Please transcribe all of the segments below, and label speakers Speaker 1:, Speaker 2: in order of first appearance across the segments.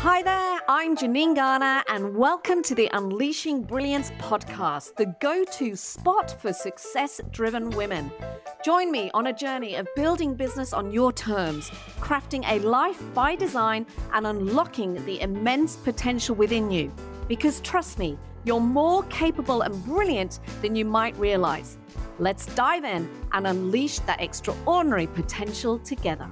Speaker 1: Hi there, I'm Janine Garner, and welcome to the Unleashing Brilliance podcast, the go-to spot for success-driven women. Join me on a journey of building business on your terms, crafting a life by design, and unlocking the immense potential within you. Because trust me, you're more capable and brilliant than you might realize. Let's dive in and unleash that extraordinary potential together.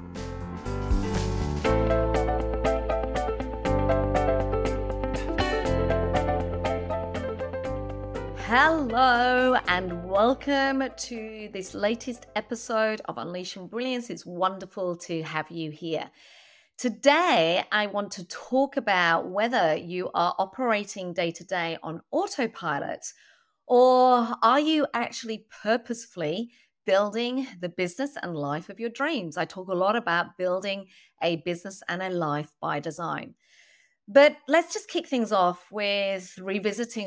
Speaker 1: Hello and welcome to this latest episode of Unleashing Brilliance. It's wonderful to have you here. Today, I want to talk about whether you are operating day to day on autopilot, or are you actually purposefully building the business and life of your dreams? I talk a lot about building a business and a life by design. But let's just kick things off with revisiting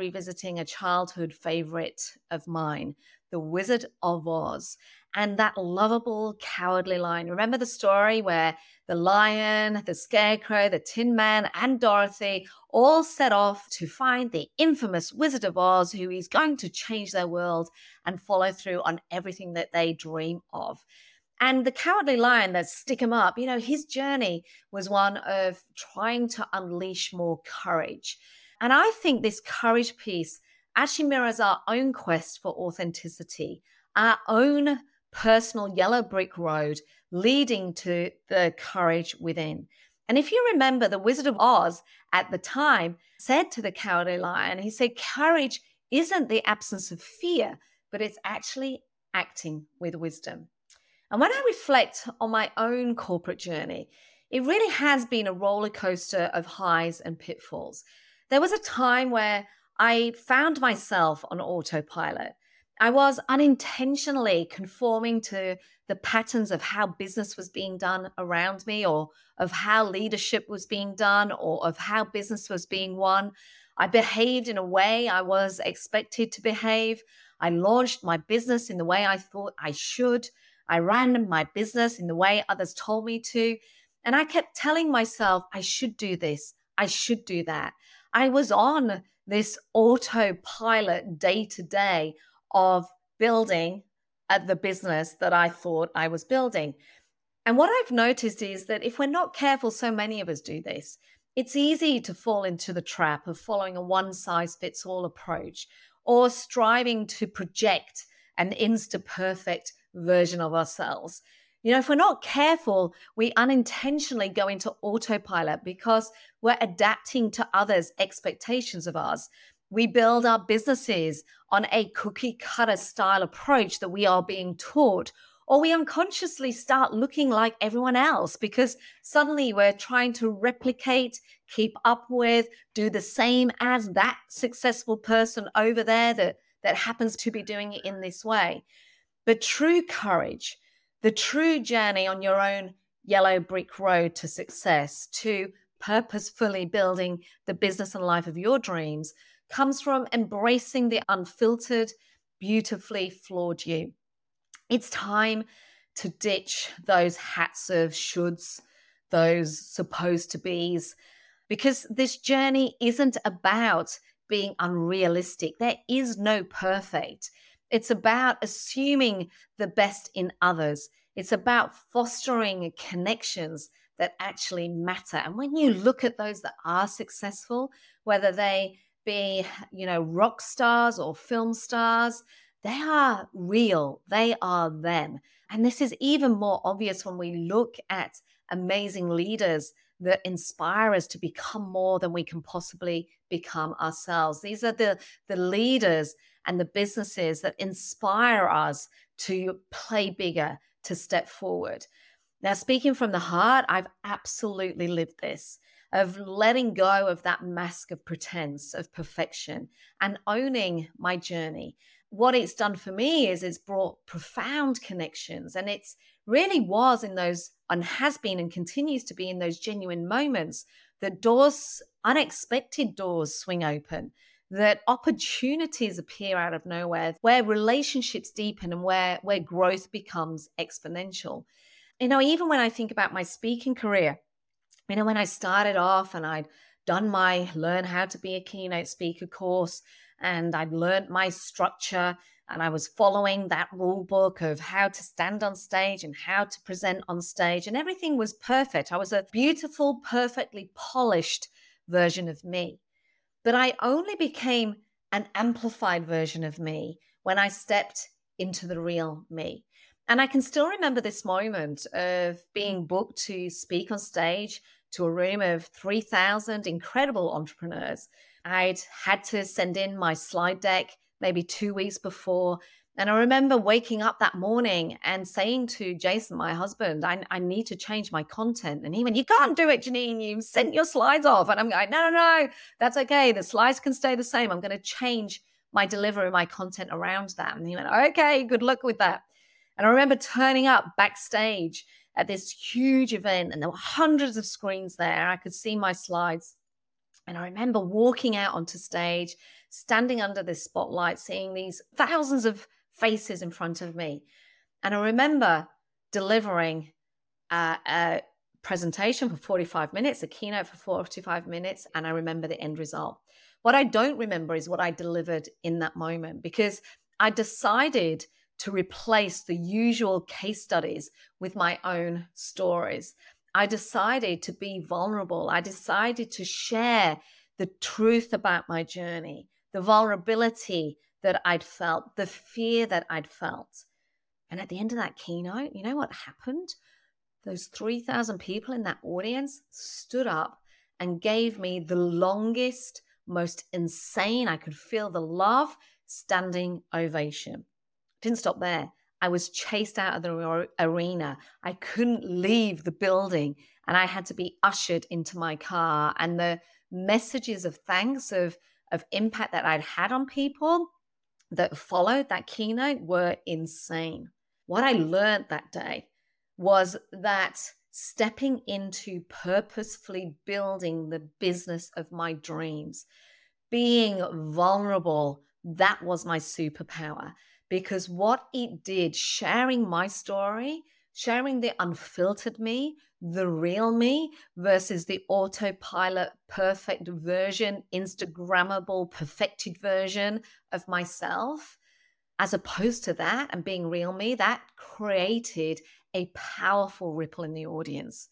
Speaker 1: a childhood favorite of mine, The Wizard of Oz, and that lovable Cowardly Lion. Remember the story where the lion, the scarecrow, the Tin Man, and Dorothy all set off to find the infamous Wizard of Oz, who is going to change their world and follow through on everything that they dream of. And the Cowardly Lion, that stick him up, his journey was one of trying to unleash more courage. And I think this courage piece actually mirrors our own quest for authenticity, our own personal yellow brick road leading to the courage within. And if you remember, the Wizard of Oz at the time said to the Cowardly Lion, he said, courage isn't the absence of fear, but it's actually acting with wisdom. And when I reflect on my own corporate journey, it really has been a roller coaster of highs and pitfalls. There was a time where I found myself on autopilot. I was unintentionally conforming to the patterns of how business was being done around me, or of how leadership was being done, or of how business was being won. I behaved in a way I was expected to behave. I launched my business in the way I thought I should. I ran my business in the way others told me to. And I kept telling myself, I should do this. I should do that. I was on this autopilot day to day of building the business that I thought I was building. And what I've noticed is that if we're not careful, so many of us do this, it's easy to fall into the trap of following a one-size-fits-all approach, or striving to project an insta-perfect version of ourselves. If we're not careful, we unintentionally go into autopilot because we're adapting to others' expectations of us. We build our businesses on a cookie cutter style approach that we are being taught, or we unconsciously start looking like everyone else because suddenly we're trying to replicate, keep up with, do the same as that successful person over there that happens to be doing it in this way. But true courage, the true journey on your own yellow brick road to success, to purposefully building the business and life of your dreams, comes from embracing the unfiltered, beautifully flawed you. It's time to ditch those hats of shoulds, those supposed to be's, because this journey isn't about being unrealistic. There is no perfect. It's about assuming the best in others. It's about fostering connections that actually matter. And when you look at those that are successful, whether they be, rock stars or film stars, they are real. They are them. And this is even more obvious when we look at amazing leaders that inspire us to become more than we can possibly become ourselves. These are the leaders and the businesses that inspire us to play bigger, to step forward. Now, speaking from the heart, I've absolutely lived this, of letting go of that mask of pretense, of perfection, and owning my journey. What it's done for me is it's brought profound connections, and it's really was in those, and has been and continues to be in those genuine moments, that doors, unexpected doors swing open, that opportunities appear out of nowhere, where relationships deepen and where growth becomes exponential. Even when I think about my speaking career, When I started off and I'd done my Learn How to Be a Keynote Speaker course, and I'd learned my structure, and I was following that rule book of how to stand on stage and how to present on stage, and everything was perfect. I was a beautiful, perfectly polished version of me. But I only became an amplified version of me when I stepped into the real me. And I can still remember this moment of being booked to speak on stage to a room of 3,000 incredible entrepreneurs. I'd had to send in my slide deck maybe 2 weeks before. And I remember waking up that morning and saying to Jason, my husband, I need to change my content. And he went, "You can't do it, Janine. You sent your slides off." And I'm going, no, that's okay. The slides can stay the same. I'm going to change my delivery, my content around that. And he went, "Okay, good luck with that." And I remember turning up backstage at this huge event, and there were hundreds of screens there. I could see my slides. And I remember walking out onto stage, standing under this spotlight, seeing these thousands of faces in front of me. And I remember delivering a presentation for 45 minutes, a keynote for 45 minutes, and I remember the end result. What I don't remember is what I delivered in that moment, because I decided to replace the usual case studies with my own stories. I decided to be vulnerable. I decided to share the truth about my journey, the vulnerability that I'd felt, the fear that I'd felt. And at the end of that keynote, you know what happened? Those 3,000 people in that audience stood up and gave me the longest, most insane, I could feel the love, standing ovation. Didn't stop there. I was chased out of the arena. I couldn't leave the building, and I had to be ushered into my car. And the messages of thanks, of impact that I'd had on people that followed that keynote were insane. What I learned that day was that stepping into purposefully building the business of my dreams, being vulnerable, that was my superpower. Because what it did, sharing my story, sharing the unfiltered me, the real me versus the autopilot, perfect version, Instagrammable, perfected version of myself, as opposed to that and being real me, that created a powerful ripple in the audience.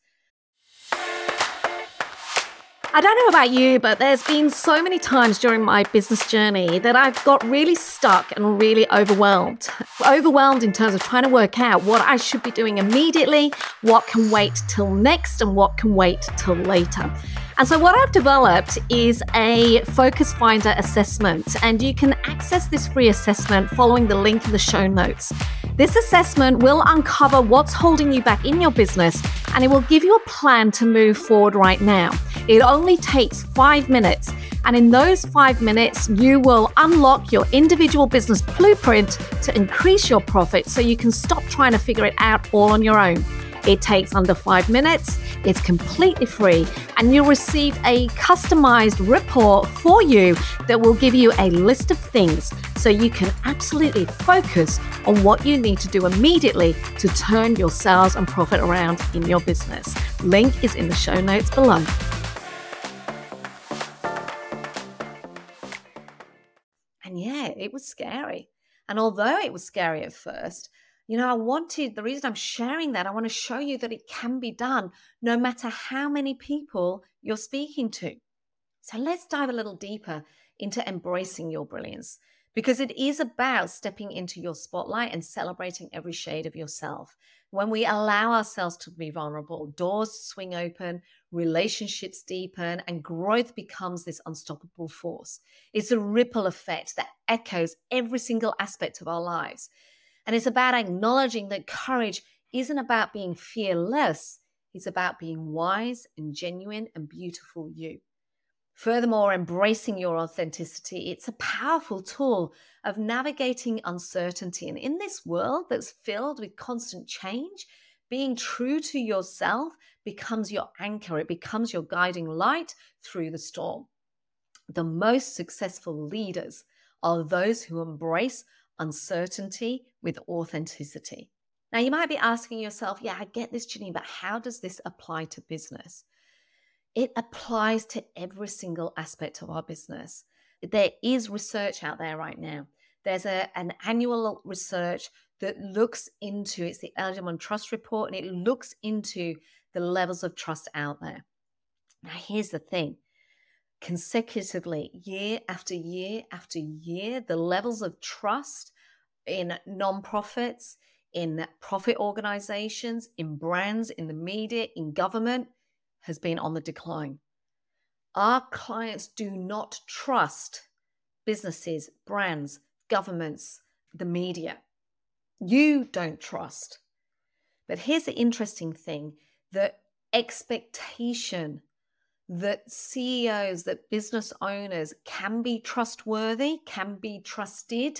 Speaker 1: I don't know about you, but there's been so many times during my business journey that I've got really stuck and really overwhelmed. Overwhelmed in terms of trying to work out what I should be doing immediately, what can wait till next, and what can wait till later. And so what I've developed is a Focus Finder assessment, and you can access this free assessment following the link in the show notes. This assessment will uncover what's holding you back in your business, and it will give you a plan to move forward right now. It only takes 5 minutes, and in those 5 minutes, you will unlock your individual business blueprint to increase your profit so you can stop trying to figure it out all on your own. It takes under 5 minutes, it's completely free, and you'll receive a customized report for you that will give you a list of things so you can absolutely focus on what you need to do immediately to turn your sales and profit around in your business. Link is in the show notes below. And yeah, it was scary. And although it was scary at first, the reason I'm sharing that, I want to show you that it can be done no matter how many people you're speaking to. So let's dive a little deeper into embracing your brilliance, because it is about stepping into your spotlight and celebrating every shade of yourself. When we allow ourselves to be vulnerable, doors swing open, relationships deepen, and growth becomes this unstoppable force. It's a ripple effect that echoes every single aspect of our lives. And it's about acknowledging that courage isn't about being fearless. It's about being wise and genuine and beautiful you. Furthermore, embracing your authenticity, it's a powerful tool of navigating uncertainty. And in this world that's filled with constant change, being true to yourself becomes your anchor. It becomes your guiding light through the storm. The most successful leaders are those who embrace uncertainty with authenticity. Now, you might be asking yourself, yeah, I get this, Janine, but how does this apply to business? It applies to every single aspect of our business. There is research out there right now. There's an annual research that looks into, it's the Edelman Trust Report, and it looks into the levels of trust out there. Now, here's the thing. Consecutively, year after year after year, the levels of trust in nonprofits, in profit organizations, in brands, in the media, in government has been on the decline. Our clients do not trust businesses, brands, governments, the media. You don't trust. But here's the interesting thing, the expectation that CEOs, that business owners can be trustworthy, can be trusted,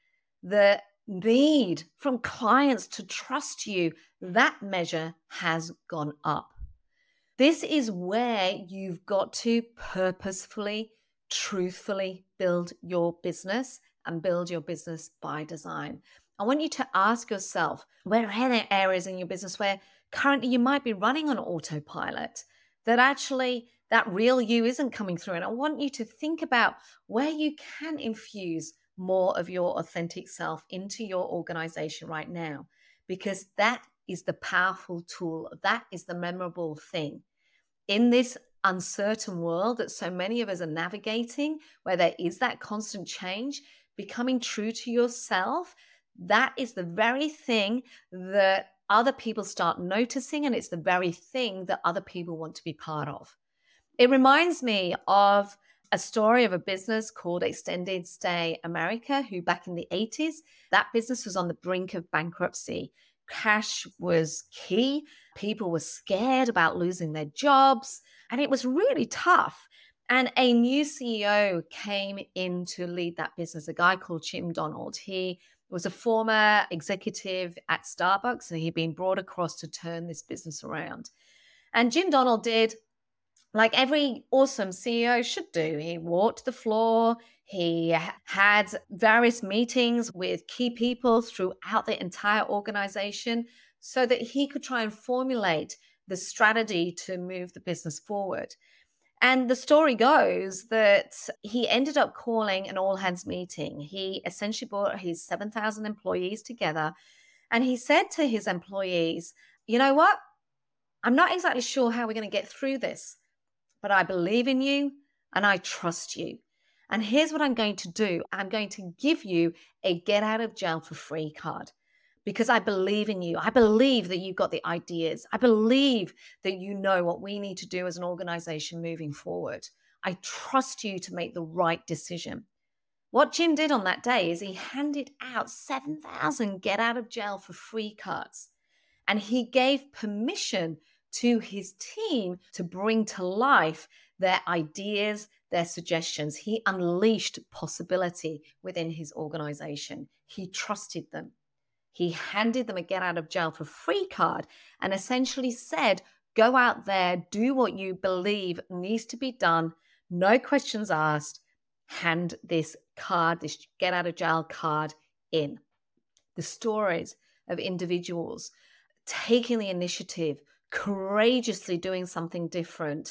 Speaker 1: the need from clients to trust you, that measure has gone up. This is where you've got to purposefully, truthfully build your business and build your business by design. I want you to ask yourself, where are there areas in your business where currently you might be running on autopilot, that actually that real you isn't coming through? And I want you to think about where you can infuse more of your authentic self into your organization right now, because that is the powerful tool. That is the memorable thing. In this uncertain world that so many of us are navigating, where there is that constant change, becoming true to yourself, that is the very thing that other people start noticing, and it's the very thing that other people want to be part of. It reminds me of a story of a business called Extended Stay America, who back in the 80s, that business was on the brink of bankruptcy. Cash was key. People were scared about losing their jobs, and it was really tough. And a new CEO came in to lead that business, a guy called Jim Donald. He was a former executive at Starbucks, and he'd been brought across to turn this business around. And Jim Donald did like every awesome CEO should do. He walked the floor. He had various meetings with key people throughout the entire organization so that he could try and formulate the strategy to move the business forward. And the story goes that he ended up calling an all-hands meeting. He essentially brought his 7,000 employees together, and he said to his employees, you know what? I'm not exactly sure how we're going to get through this, but I believe in you and I trust you. And here's what I'm going to do. I'm going to give you a get out of jail for free card because I believe in you. I believe that you've got the ideas. I believe that you know what we need to do as an organization moving forward. I trust you to make the right decision. What Jim did on that day is he handed out 7,000 get out of jail for free cards. And he gave permission to his team to bring to life their ideas, their suggestions. He unleashed possibility within his organization. He trusted them. He handed them a get out of jail for free card and essentially said, go out there, do what you believe needs to be done. No questions asked. Hand this card, this get out of jail card in. The stories of individuals taking the initiative, courageously doing something different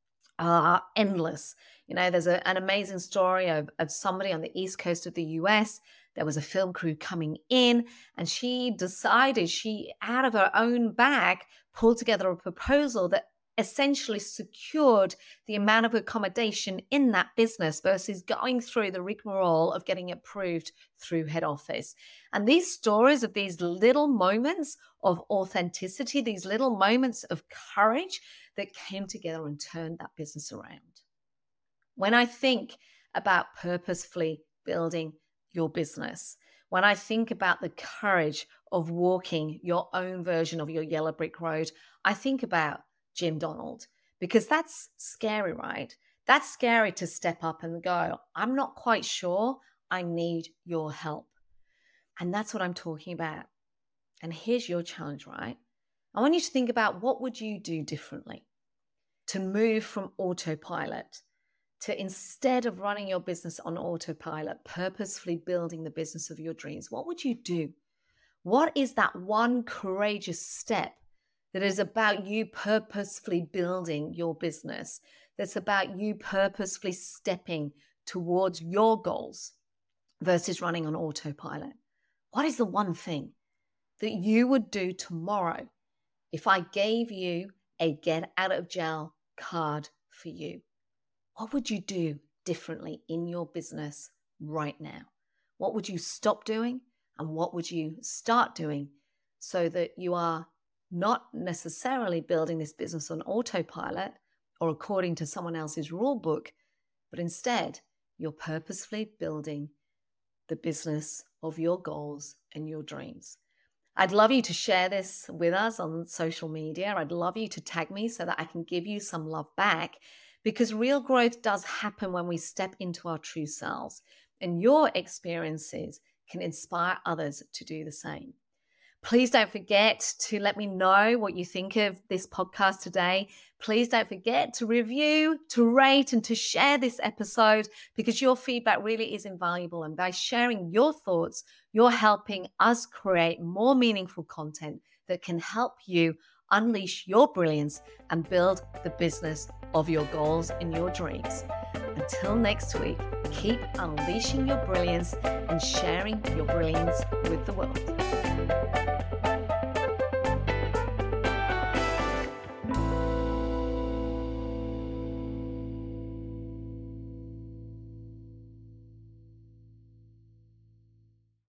Speaker 1: are endless. You know, there's an amazing story of somebody on the East Coast of the US. There was a film crew coming in, and she decided out of her own bag, pulled together a proposal that essentially secured the amount of accommodation in that business versus going through the rigmarole of getting approved through head office. And these stories of these little moments of authenticity, these little moments of courage that came together and turned that business around. When I think about purposefully building your business, when I think about the courage of walking your own version of your yellow brick road, I think about Jim Donald, because that's scary, right? That's scary to step up and go, I'm not quite sure. I need your help. And that's what I'm talking about. And here's your challenge, right? I want you to think about what would you do differently to move from autopilot to, instead of running your business on autopilot, purposefully building the business of your dreams. What would you do? What is that one courageous step that is about you purposefully building your business, that's about you purposefully stepping towards your goals versus running on autopilot? What is the one thing that you would do tomorrow if I gave you a get out of jail card for you? What would you do differently in your business right now? What would you stop doing and what would you start doing so that you are not necessarily building this business on autopilot or according to someone else's rule book, but instead you're purposefully building the business of your goals and your dreams? I'd love you to share this with us on social media. I'd love you to tag me so that I can give you some love back, because real growth does happen when we step into our true selves, and your experiences can inspire others to do the same. Please don't forget to let me know what you think of this podcast today. Please don't forget to review, to rate, and to share this episode, because your feedback really is invaluable. And by sharing your thoughts, you're helping us create more meaningful content that can help you unleash your brilliance and build the business of your goals and your dreams. Until next week, keep unleashing your brilliance and sharing your brilliance with the world.